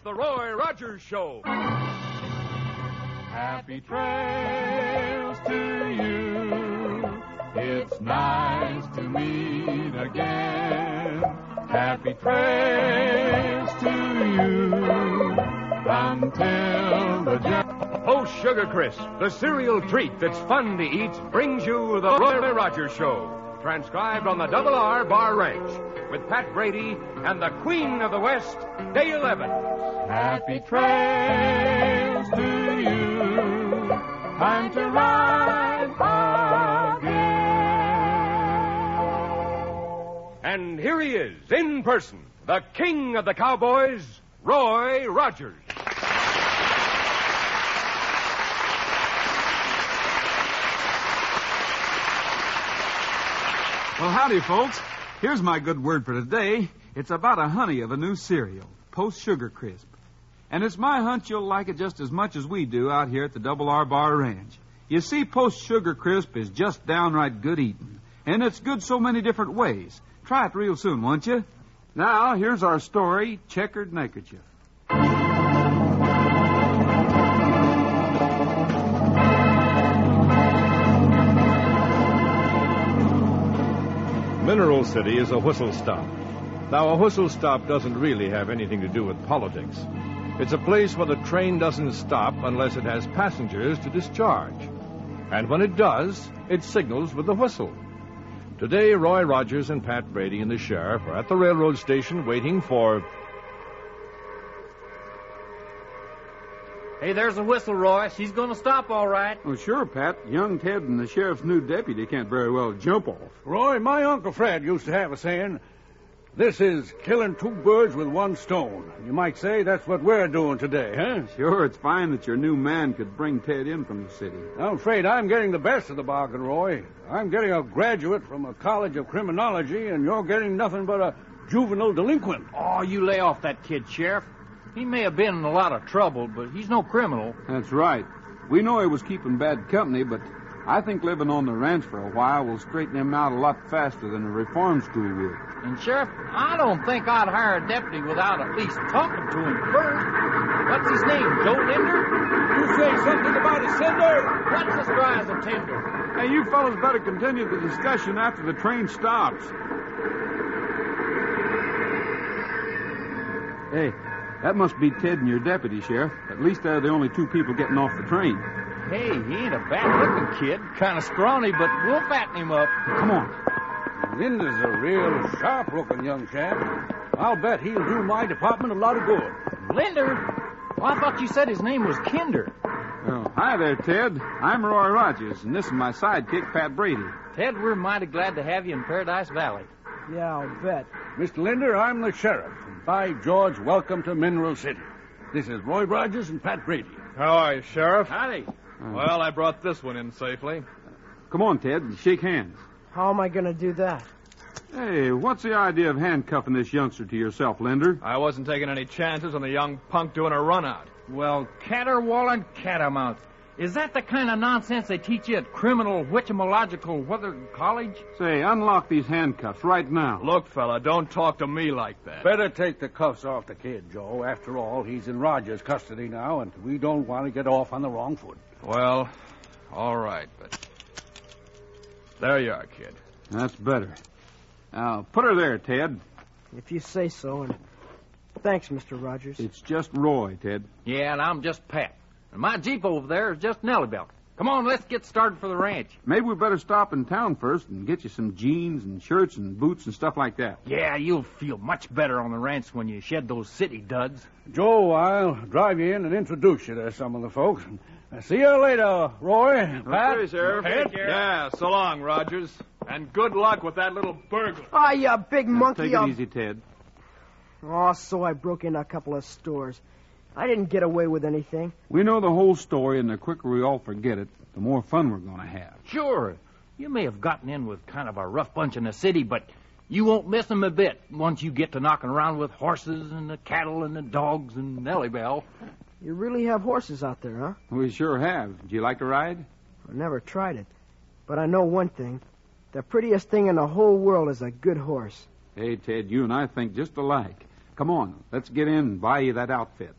The Roy Rogers Show. Happy trails to you. It's nice to meet again. Happy trails to you until the journey. Post Sugar Crisp, the cereal treat that's fun to eat, brings you The Roy Rogers Show. Transcribed on the Double R Bar Ranch with Pat Brady and the Queen of the West, Dale Evans. Happy trails to you. Time to ride again. And here he is, in person, the king of the cowboys, Roy Rogers. Well, howdy, folks. Here's my good word for today. It's about a honey of a new cereal, Post Sugar Crisp. And it's my hunch you'll like it just as much as we do out here at the Double R Bar Ranch. You see, Post Sugar Crisp is just downright good eating. And it's good so many different ways. Try it real soon, won't you? Now, here's our story, Checkered Neckerchief. Mineral City is a whistle stop. Now, a whistle stop doesn't really have anything to do with politics. It's a place where the train doesn't stop unless it has passengers to discharge. And when it does, it signals with the whistle. Today, Roy Rogers and Pat Brady and the sheriff are at the railroad station waiting for... Hey, there's a whistle, Roy. She's going to stop all right. Well, sure, Pat. Young Ted and the sheriff's new deputy can't very well jump off. Roy, my Uncle Fred used to have a saying, this is killing two birds with one stone. You might say that's what we're doing today, huh? Sure, it's fine that your new man could bring Ted in from the city. I'm afraid I'm getting the best of the bargain, Roy. I'm getting a graduate from a college of criminology, and you're getting nothing but a juvenile delinquent. Oh, you lay off that kid, Sheriff. He may have been in a lot of trouble, but he's no criminal. That's right. We know he was keeping bad company, but I think living on the ranch for a while will straighten him out a lot faster than a reform school would. And, Sheriff, I don't think I'd hire a deputy without at least talking to him first. What's his name, Joe Linder? You say something about a cinder? What's as dry as a tinder? Hey, you fellas better continue the discussion after the train stops. Hey, that must be Ted and your deputy, Sheriff. At least they're the only two people getting off the train. Hey, he ain't a bad-looking kid. Kind of scrawny, but we'll fatten him up. Come on. Linda's a real sharp-looking young chap. I'll bet he'll do my department a lot of good. Linder? Well, I thought you said his name was Kinder. Oh, hi there, Ted. I'm Roy Rogers, and this is my sidekick, Pat Brady. Ted, we're mighty glad to have you in Paradise Valley. Yeah, I'll bet. Mr. Linder, I'm the sheriff. And by George, welcome to Mineral City. This is Roy Rogers and Pat Brady. How are you, Sheriff? Howdy. Well, I brought this one in safely. Come on, Ted, shake hands. How am I going to do that? Hey, what's the idea of handcuffing this youngster to yourself, Linder? I wasn't taking any chances on the young punk doing a run-out. Well, caterwauling catamount. Is that the kind of nonsense they teach you at criminal whatchamological weather college? Say, unlock these handcuffs right now. Look, fella, don't talk to me like that. Better take the cuffs off the kid, Joe. After all, he's in Rogers' custody now, and we don't want to get off on the wrong foot. Well, all right, but... There you are, kid. That's better. Now, put her there, Ted. If you say so, and thanks, Mr. Rogers. It's just Roy, Ted. Yeah, and I'm just Pat. And my Jeep over there is just Nellie Belt. Come on, let's get started for the ranch. Maybe we better stop in town first and get you some jeans and shirts and boots and stuff like that. Yeah, you'll feel much better on the ranch when you shed those city duds. Joe, I'll drive you in and introduce you to some of the folks. See you later, Roy. Pat. Okay, Sheriff. Ted? Yeah, so long, Rogers. And good luck with that little burglar. Ah, you big monkey. Take it easy, Ted. Oh, so I broke into a couple of stores. I didn't get away with anything. We know the whole story, and the quicker we all forget it, the more fun we're going to have. Sure. You may have gotten in with kind of a rough bunch in the city, but you won't miss them a bit once you get to knocking around with horses and the cattle and the dogs and Nellie Bell. You really have horses out there, huh? We sure have. Do you like to ride? I never tried it. But I know one thing. The prettiest thing in the whole world is a good horse. Hey, Ted, you and I think just alike. Come on, let's get in and buy you that outfit.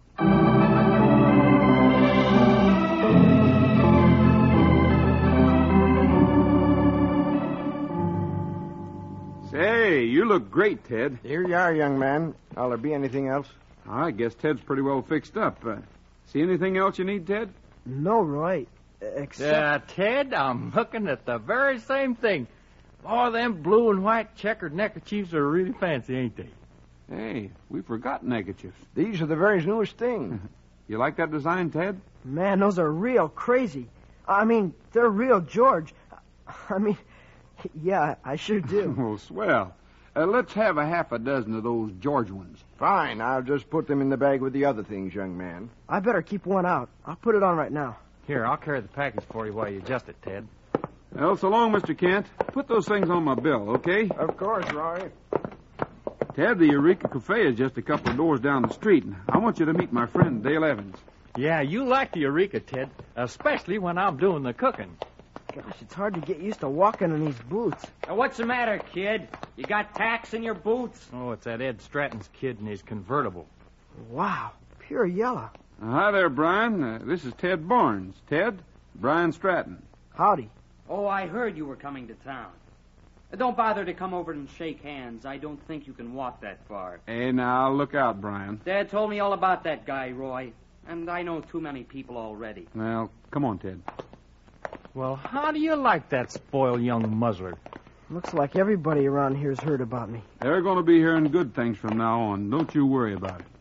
Say, you look great, Ted. Here you are, young man. Will there be anything else? I guess Ted's pretty well fixed up. See anything else you need, Ted? No, Roy. Except... Ted, I'm looking at the very same thing. Oh, them blue and white checkered neckerchiefs are really fancy, ain't they? Hey, we forgot neckerchiefs. These are the very newest thing. You like that design, Ted? Man, those are real crazy. I mean, they're real George. I mean, yeah, I sure do. Oh, swell. Let's have a half a dozen of those George ones. Fine. I'll just put them in the bag with the other things, young man. I better keep one out. I'll put it on right now. Here, I'll carry the package for you while you adjust it, Ted. Well, so long, Mr. Kent. Put those things on my bill, okay? Of course, Roy. Ted, the Eureka Cafe is just a couple of doors down the street, and I want you to meet my friend, Dale Evans. Yeah, you like the Eureka, Ted, especially when I'm doing the cooking. Gosh, it's hard to get used to walking in these boots. Now, what's the matter, kid? You got tacks in your boots? Oh, it's that Ed Stratton's kid in his convertible. Wow, pure yellow. Hi there, Brian. This is Ted Barnes. Ted, Brian Stratton. Howdy. Oh, I heard you were coming to town. Don't bother to come over and shake hands. I don't think you can walk that far. Hey, now, look out, Brian. Dad told me all about that guy, Roy. And I know too many people already. Well, come on, Ted. Well, how do you like that spoiled young muzzler? Looks like everybody around here's heard about me. They're going to be hearing good things from now on. Don't you worry about it.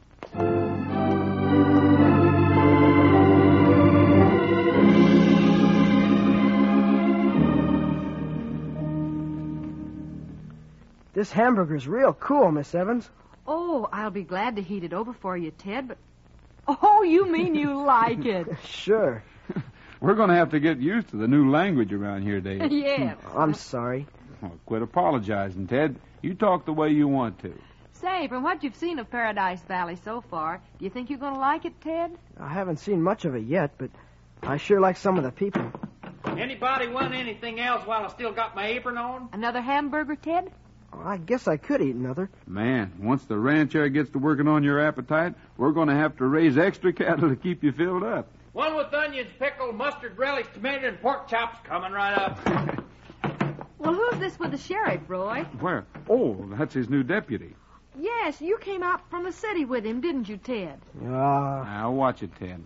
This hamburger's real cool, Miss Evans. Oh, I'll be glad to heat it over for you, Ted, but... Oh, you mean you like it? Sure. We're going to have to get used to the new language around here, Dave. Yes. I'm sorry. Oh, quit apologizing, Ted. You talk the way you want to. Say, from what you've seen of Paradise Valley so far, do you think you're going to like it, Ted? I haven't seen much of it yet, but I sure like some of the people. Anybody want anything else while I still got my apron on? Another hamburger, Ted? I guess I could eat another. Man, once the ranch air gets to working on your appetite, we're going to have to raise extra cattle to keep you filled up. One with onions, pickle, mustard, relish, tomato, and pork chops coming right up. Well, who's this with the sheriff, Roy? Where? Oh, that's his new deputy. Yes, you came out from the city with him, didn't you, Ted? Now, watch it, Ted.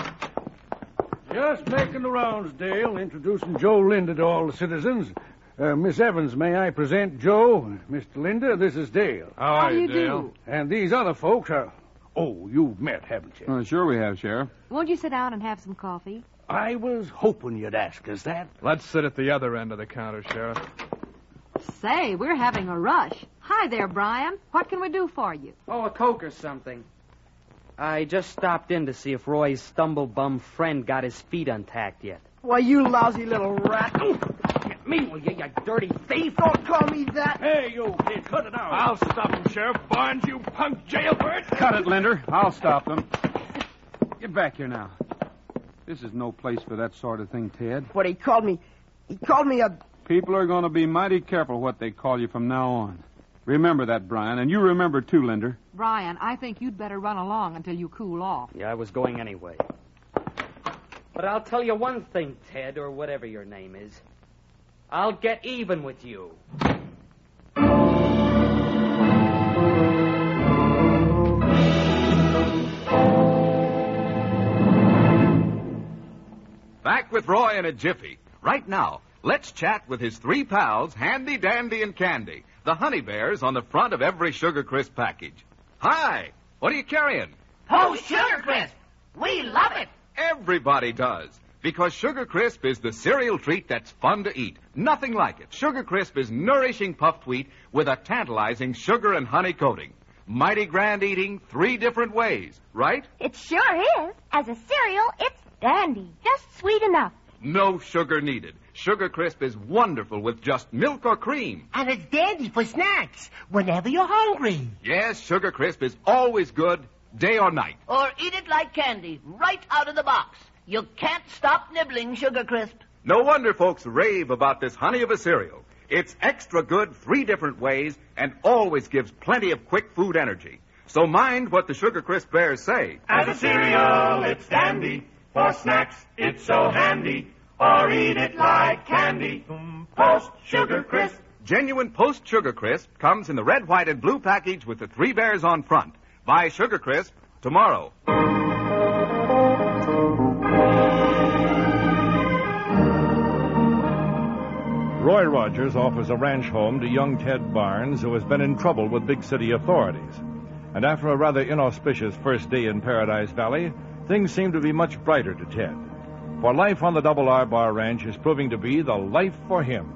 Just making the rounds, Dale, introducing Joe Linda to all the citizens. Miss Evans, may I present Joe? Mr. Linda, this is Dale. How do you do? And these other folks are... Oh, you've met, haven't you? Sure we have, Sheriff. Won't you sit down and have some coffee? I was hoping you'd ask us that. Let's sit at the other end of the counter, Sheriff. Say, we're having a rush. Hi there, Brian. What can we do for you? Oh, a Coke or something. I just stopped in to see if Roy's stumble-bum friend got his feet untacked yet. Why, you lousy little rat. Get me, will you dirty thief? Don't call me that. Hey, you kid, cut it out. I'll stop him, Sheriff Barnes, you punk jailbird. Cut it, Linder. I'll stop them. Get back here now. This is no place for that sort of thing, Ted. What he called me a... People are going to be mighty careful what they call you from now on. Remember that, Brian, and you remember too, Linder. Brian, I think you'd better run along until you cool off. Yeah, I was going anyway. But I'll tell you one thing, Ted, or whatever your name is. I'll get even with you. Back with Roy in a jiffy. Right now, let's chat with his three pals, Handy, Dandy, and Candy, the honey bears on the front of every Sugar Crisp package. Hi! What are you carrying? Post Sugar Crisp! We love it! Everybody does. Because Sugar Crisp is the cereal treat that's fun to eat. Nothing like it. Sugar Crisp is nourishing puffed wheat with a tantalizing sugar and honey coating. Mighty grand eating 3 different ways, right? It sure is. As a cereal, it's dandy. Just sweet enough. No sugar needed. Sugar Crisp is wonderful with just milk or cream. And it's dandy for snacks whenever you're hungry. Yes, Sugar Crisp is always good, day or night. Or eat it like candy, right out of the box. You can't stop nibbling Sugar Crisp. No wonder folks rave about this honey of a cereal. It's extra good 3 different ways and always gives plenty of quick food energy. So mind what the Sugar Crisp Bears say. As a cereal, it's dandy. For snacks, it's so handy. Or eat it like candy. Post Sugar Crisp. Genuine Post Sugar Crisp comes in the red, white, and blue package with the 3 bears on front. Buy Sugar Crisp tomorrow. Roy Rogers offers a ranch home to young Ted Barnes, who has been in trouble with big city authorities. And after a rather inauspicious first day in Paradise Valley, things seem to be much brighter to Ted. For life on the Double R Bar Ranch is proving to be the life for him.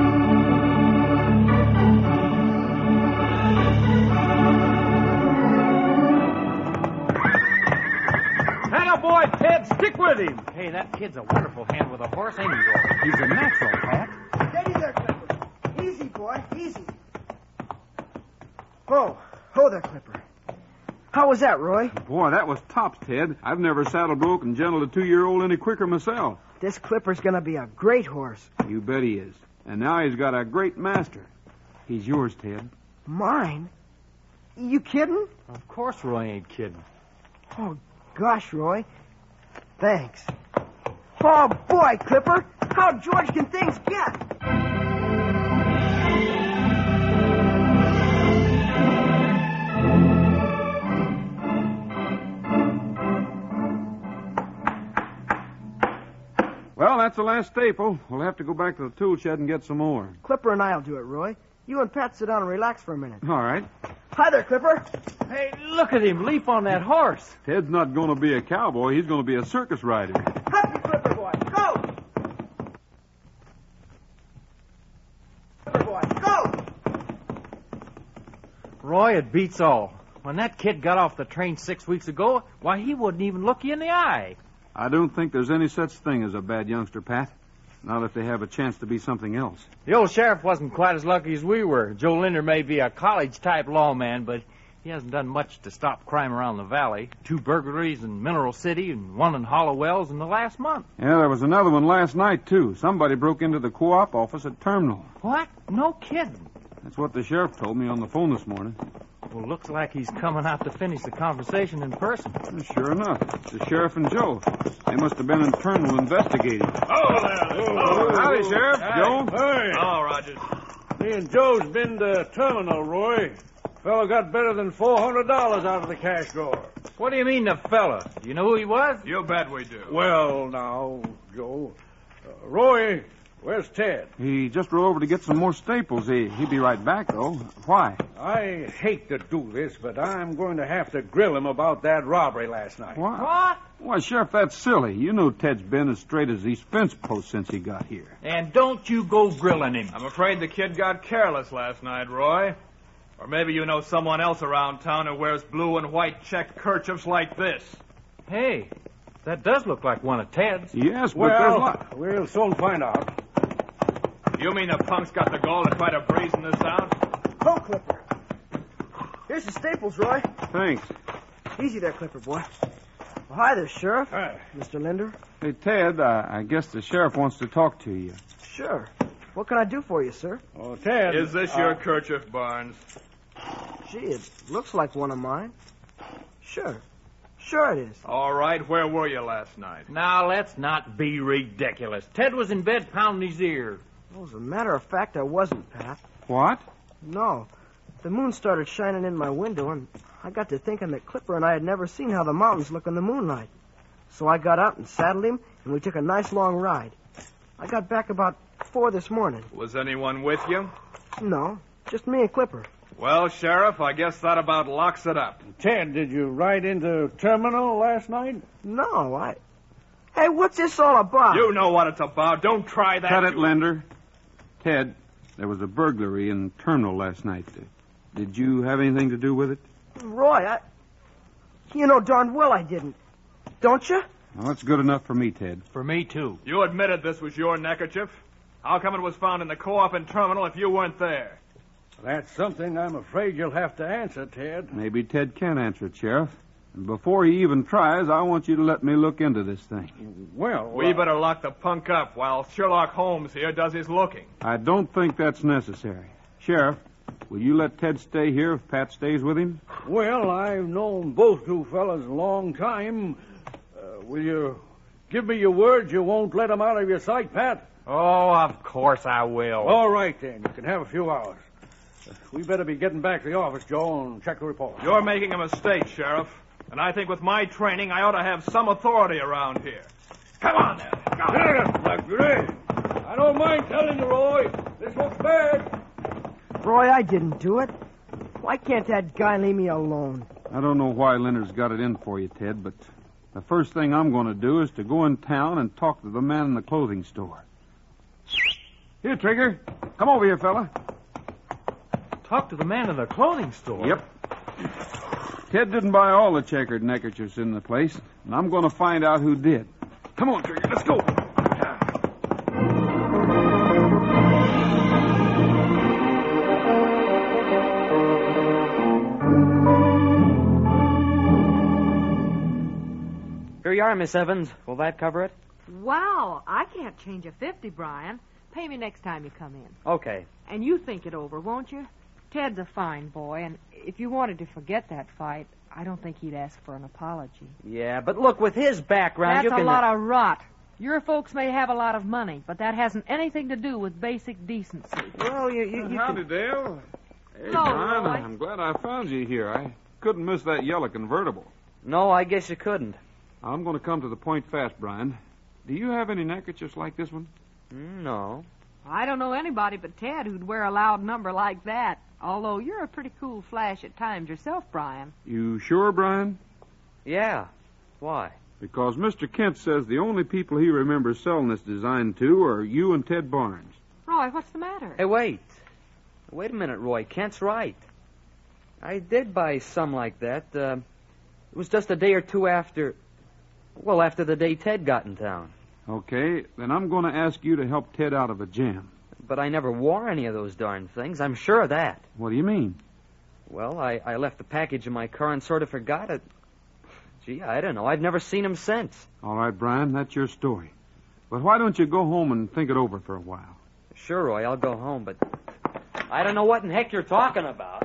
Boy, Ted, stick with him. Hey, that kid's a wonderful hand with a horse, ain't he, Roy? He's a natural, Pat. Steady there, Clipper. Easy, boy, easy. Oh there, Clipper. How was that, Roy? Boy, that was tops, Ted. I've never saddled, broke, and gentled a 2-year-old any quicker myself. This Clipper's going to be a great horse. You bet he is. And now he's got a great master. He's yours, Ted. Mine? You kidding? Of course Roy ain't kidding. Oh, gosh, Roy. Thanks. Oh, boy, Clipper. How George can things get? Well, that's the last staple. We'll have to go back to the tool shed and get some more. Clipper and I'll do it, Roy. You and Pat sit down and relax for a minute. All right. Hi there, Clipper. Hey, look at him leap on that horse. Ted's not going to be a cowboy. He's going to be a circus rider. Happy Clipper boy, go! Clipper boy, go! Roy, it beats all. When that kid got off the train 6 weeks ago, why, he wouldn't even look you in the eye. I don't think there's any such thing as a bad youngster, Pat. Not if they have a chance to be something else. The old sheriff wasn't quite as lucky as we were. Joe Linder may be a college-type lawman, but he hasn't done much to stop crime around the valley. 2 burglaries in Mineral City and 1 in Hollow Wells in the last month. Yeah, there was another one last night, too. Somebody broke into the co-op office at Terminal. What? No kidding. That's what the sheriff told me on the phone this morning. Well, looks like he's coming out to finish the conversation in person. Sure enough. The sheriff and Joe. They must have been in Terminal investigating. Howdy, Sheriff. Joe? Hey. Oh, Rogers. Me and Joe's been to Terminal, Roy. Fellow got better than $400 out of the cash drawer. What do you mean, the fella? Do you know who he was? You bet we do. Well, now, Joe. Roy, where's Ted? He just rode over to get some more staples. He'll be right back, though. Why? I hate to do this, but I'm going to have to grill him about that robbery last night. What? Why, Sheriff, that's silly. You know Ted's been as straight as these fence posts since he got here. And don't you go grilling him. I'm afraid the kid got careless last night, Roy. Or maybe you know someone else around town who wears blue and white checked kerchiefs like this. Hey, that does look like one of Ted's. Yes, but there's what? We'll soon find out. You mean the punk's got the gall to try to brazen this out? Ho, Clipper. Here's the staples, Roy. Thanks. Easy there, Clipper boy. Well, hi there, Sheriff. Hi. Mr. Linder. Hey, Ted, I guess the sheriff wants to talk to you. Sure. What can I do for you, sir? Oh, Ted. Is this your kerchief, Barnes? Gee, it looks like one of mine. Sure. Sure it is. All right, where were you last night? Now, let's not be ridiculous. Ted was in bed pounding his ear. Well, as a matter of fact, I wasn't, Pat. What? No. The moon started shining in my window, and I got to thinking that Clipper and I had never seen how the mountains look in the moonlight. So I got out and saddled him, and we took a nice long ride. I got back about 4 this morning. Was anyone with you? No, just me and Clipper. Well, Sheriff, I guess that about locks it up. Ted, did you ride into Terminal last night? No, Hey, what's this all about? You know what it's about. Don't try that. Cut it, Linder. Ted, there was a burglary in Terminal last night. Did you have anything to do with it? Roy, you know darn well I didn't. Don't you? Well, that's good enough for me, Ted. For me, too. You admitted this was your neckerchief. How come it was found in the co-op in Terminal if you weren't there? That's something I'm afraid you'll have to answer, Ted. Maybe Ted can answer it, Sheriff. And before he even tries, I want you to let me look into this thing. Well, we better lock the punk up while Sherlock Holmes here does his looking. I don't think that's necessary. Sheriff, Will you let Ted stay here if Pat stays with him? Well, I've known both you fellas a long time. Will you give me your word you won't let them out of your sight, Pat? Oh, of course I will. All right, then. You can have a few hours. We better be getting back to the office, Joe, and check the report. You're making a mistake, Sheriff. And I think with my training, I ought to have some authority around here. Come on, now. I don't mind telling you, Roy. This looks bad. Roy, I didn't do it. Why can't that guy leave me alone? I don't know why Leonard's got it in for you, Ted, but the first thing I'm going to do is to go in town and talk to the man in the clothing store. Here, Trigger. Come over here, fella. Talk to the man in the clothing store? Yep. Ted didn't buy all the checkered neckerchiefs in the place, and I'm going to find out who did. Come on, Trigger. Let's go. Here you are, Miss Evans. Will that cover it? Wow, I can't change a 50, Brian. Pay me next time you come in. Okay. And you think it over, won't you? Ted's a fine boy, and if you wanted to forget that fight, I don't think he'd ask for an apology. Yeah, but look, with his background, That's you can... a lot of rot. Your folks may have a lot of money, but that hasn't anything to do with basic decency. Well, you Howdy, Dale. Hey, Hello, Brian, Roy. I'm glad I found you here. I couldn't miss that yellow convertible. No, I guess you couldn't. I'm going to come to the point fast, Brian. Do you have any neckerchiefs like this one? No. I don't know anybody but Ted who'd wear a loud number like that, although you're a pretty cool flash at times yourself, Brian. You sure, Brian? Yeah. Why? Because Mr. Kent says the only people he remembers selling this design to are you and Ted Barnes. Roy, what's the matter? Hey, wait. Wait a minute, Roy. Kent's right. I did buy some like that. It was just a day or two after... Well, after the day Ted got in town. Okay, then I'm going to ask you to help Ted out of a jam. But I never wore any of those darn things. I'm sure of that. What do you mean? Well, I left the package in my car and sort of forgot it. Gee, I don't know. I've never seen him since. All right, Brian, that's your story. But why don't you go home and think it over for a while? Sure, Roy, I'll go home, but I don't know what in heck you're talking about.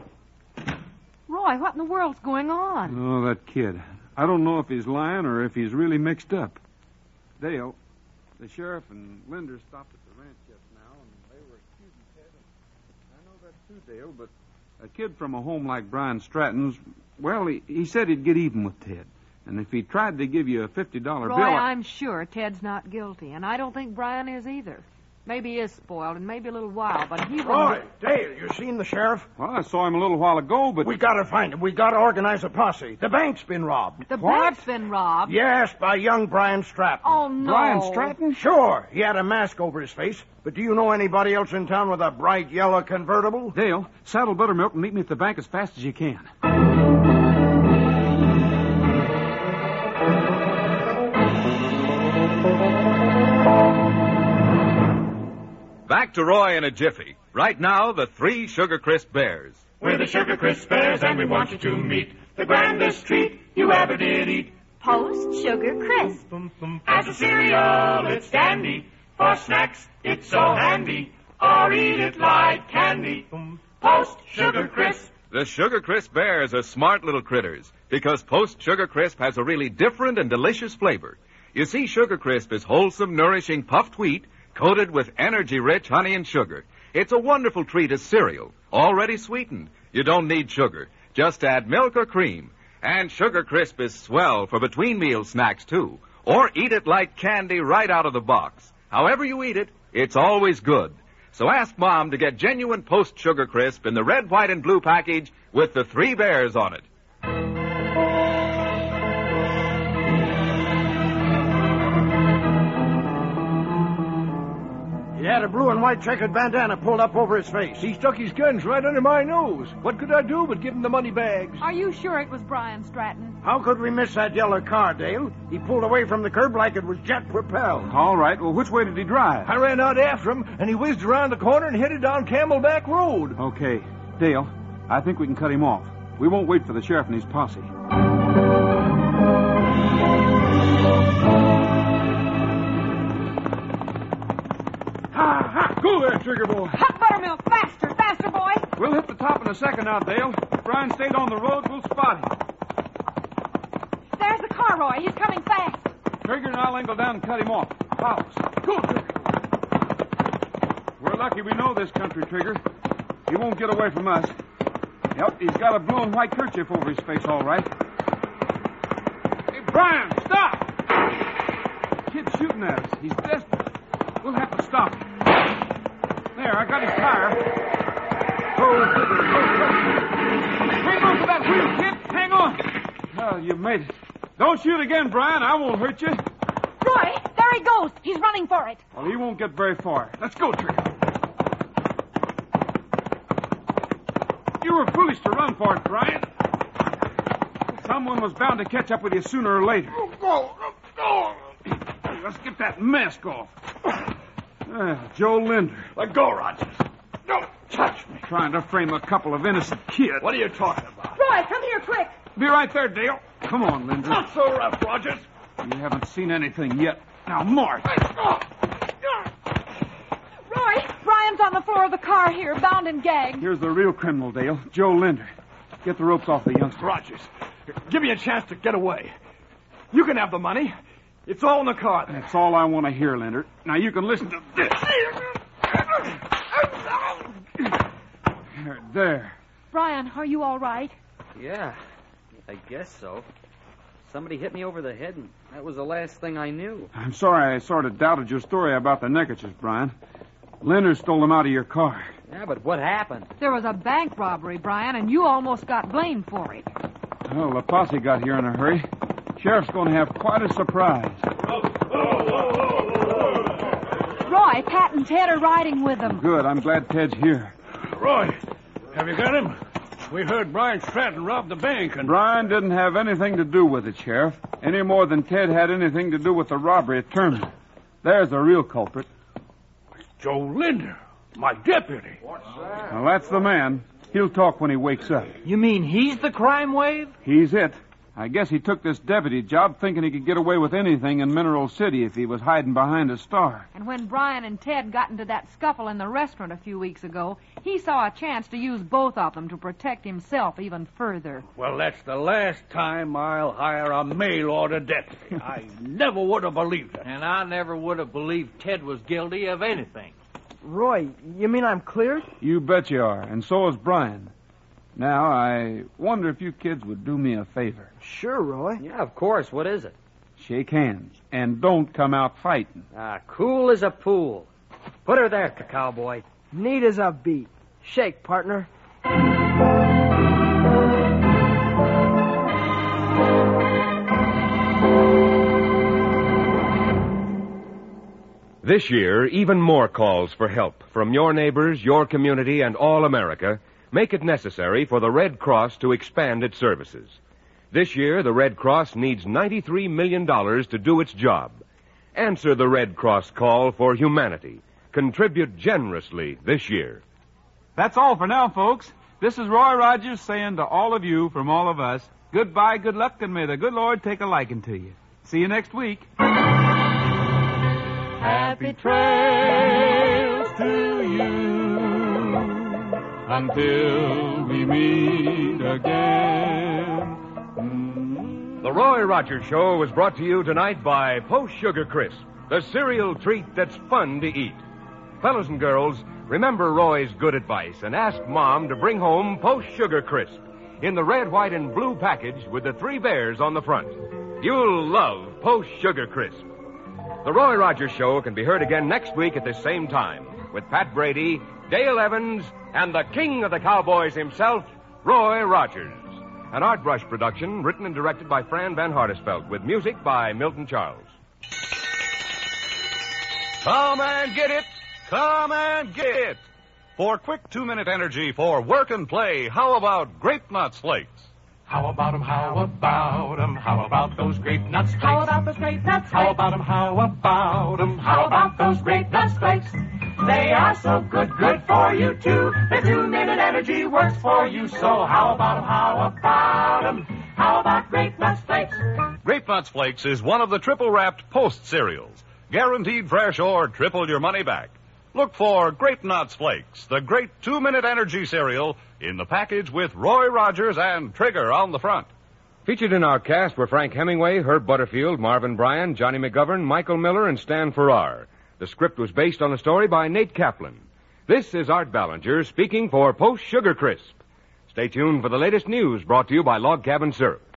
Roy, what in the world's going on? Oh, that kid. I don't know if he's lying or if he's really mixed up. Dale, the sheriff and Linder stopped at the ranch just now, and they were accusing Ted. I know that too, Dale, but a kid from a home like Brian Stratton's, well, he said he'd get even with Ted. And if he tried to give you a $50 Roy, bill... I'm sure Ted's not guilty, and I don't think Brian is either. Maybe he is spoiled, and maybe a little wild, but he Roy, Dale, you seen the sheriff? Well, I saw him a little while ago, but... We gotta find him. We gotta organize a posse. The bank's been robbed. The bank's been robbed? Yes, by young Brian Stratton. Oh, no. Brian Stratton? Sure. He had a mask over his face. But do you know anybody else in town with a bright yellow convertible? Dale, saddle Buttermilk and meet me at the bank as fast as you can. Back to Roy in a jiffy. Right now, the 3 Sugar Crisp Bears. We're the Sugar Crisp Bears, and we want you to meet the grandest treat you ever did eat. Post Sugar Crisp. As a cereal, it's dandy. For snacks, it's so handy. Or eat it like candy. Post Sugar Crisp. The Sugar Crisp Bears are smart little critters because Post Sugar Crisp has a really different and delicious flavor. You see, Sugar Crisp is wholesome, nourishing puffed wheat coated with energy-rich honey and sugar. It's a wonderful treat as cereal, already sweetened. You don't need sugar. Just add milk or cream. And Sugar Crisp is swell for between-meal snacks, too. Or eat it like candy right out of the box. However you eat it, it's always good. So ask Mom to get genuine Post Sugar Crisp in the red, white, and blue package with the 3 bears on it. He had a blue and white checkered bandana pulled up over his face. He stuck his guns right under my nose. What could I do but give him the money bags? Are you sure it was Brian Stratton? How could we miss that yellow car, Dale? He pulled away from the curb like it was jet propelled. All right, well, which way did he drive? I ran out after him, and he whizzed around the corner and headed down Camelback Road. Okay. Dale, I think we can cut him off. We won't wait for the sheriff and his posse. Go there, Trigger boy. Hot buttermilk, faster, faster, boy. We'll hit the top of in a second now, Dale. If Brian stayed on the road, we'll spot him. There's the car, Roy. He's coming fast. Trigger and I'll angle down and cut him off. Follow us. Go, Trigger. We're lucky we know this country, Trigger. He won't get away from us. Yep, he's got a blue and white kerchief over his face, all right. Hey, Brian, stop! Kid's shooting at us. He's desperate. We'll have to stop him. There, I got his tire. Go, Trigger, go, hang on to that wheel, kid. Hang on. Oh, you made it. Don't shoot again, Brian. I won't hurt you. Roy, there he goes. He's running for it. Well, he won't get very far. Let's go, Trigger. You were foolish to run for it, Brian. Someone was bound to catch up with you sooner or later. Go. Let's get that mask off. Joe Linder. Let go, Rogers. Don't touch me. Trying to frame a couple of innocent kids. What are you talking about? Roy, come here quick. Be right there, Dale. Come on, Linder. Not so rough, Rogers. You haven't seen anything yet. Now, march. Roy, Brian's on the floor of the car here, bound and gagged. Here's the real criminal, Dale. Joe Linder. Get the ropes off the youngster. Rogers, give me a chance to get away. You can have the money. It's all in the car there. That's all I want to hear, Linder. Now, you can listen to this. There. Brian, are you all right? Yeah, I guess so. Somebody hit me over the head, and that was the last thing I knew. I'm sorry I sort of doubted your story about the necklaces, Brian. Linder stole them out of your car. Yeah, but what happened? There was a bank robbery, Brian, and you almost got blamed for it. Well, the posse got here in a hurry. Sheriff's going to have quite a surprise. Roy, Pat and Ted are riding with them. Good. I'm glad Ted's here. Roy, have you got him? We heard Brian Stratton robbed the bank and... Brian didn't have anything to do with it, Sheriff. Any more than Ted had anything to do with the robbery at Terminal. There's the real culprit. Joe Linder, my deputy. Well, that's the man. He'll talk when he wakes up. You mean he's the crime wave? He's it. I guess he took this deputy job thinking he could get away with anything in Mineral City if he was hiding behind a star. And when Brian and Ted got into that scuffle in the restaurant a few weeks ago, he saw a chance to use both of them to protect himself even further. Well, that's the last time I'll hire a mail-order deputy. I never would have believed it. And I never would have believed Ted was guilty of anything. Roy, you mean I'm cleared? You bet you are, and so is Brian. Now, I wonder if you kids would do me a favor. Sure, Roy. Yeah, of course. What is it? Shake hands, and don't come out fighting. Cool as a pool. Put her there, cowboy. Neat as a beat. Shake, partner. This year, even more calls for help from your neighbors, your community, and all America make it necessary for the Red Cross to expand its services. This year, the Red Cross needs $93 million to do its job. Answer the Red Cross call for humanity. Contribute generously this year. That's all for now, folks. This is Roy Rogers saying to all of you from all of us, goodbye, good luck, and may the good Lord take a liking to you. See you next week. Happy trails to you until we meet again. The Roy Rogers Show was brought to you tonight by Post Sugar Crisp, the cereal treat that's fun to eat. Fellows and girls, remember Roy's good advice and ask Mom to bring home Post Sugar Crisp in the red, white, and blue package with the 3 bears on the front. You'll love Post Sugar Crisp. The Roy Rogers Show can be heard again next week at this same time with Pat Brady, Dale Evans, and the king of the cowboys himself, Roy Rogers. An Art Brush production written and directed by Fran Van Hartesveld with music by Milton Charles. Come and get it. Come and get it. For quick 2-minute energy for work and play, how about Grape Nuts Flakes? How about 'em, how about 'em, how about those grape nuts flakes? How about those grape nuts flakes? How about 'em, how about 'em, how about those grape nuts flakes? They are so good, good for you too. The 2-minute energy works for you, so how about 'em, how about 'em, how about grape nuts flakes? Grape Nuts Flakes is one of the triple-wrapped Post cereals. Guaranteed fresh or triple your money back. Look for Grape Nuts Flakes, the great 2-minute energy cereal in the package with Roy Rogers and Trigger on the front. Featured in our cast were Frank Hemingway, Herb Butterfield, Marvin Bryan, Johnny McGovern, Michael Miller, and Stan Farrar. The script was based on a story by Nate Kaplan. This is Art Ballinger speaking for Post Sugar Crisp. Stay tuned for the latest news brought to you by Log Cabin Syrup.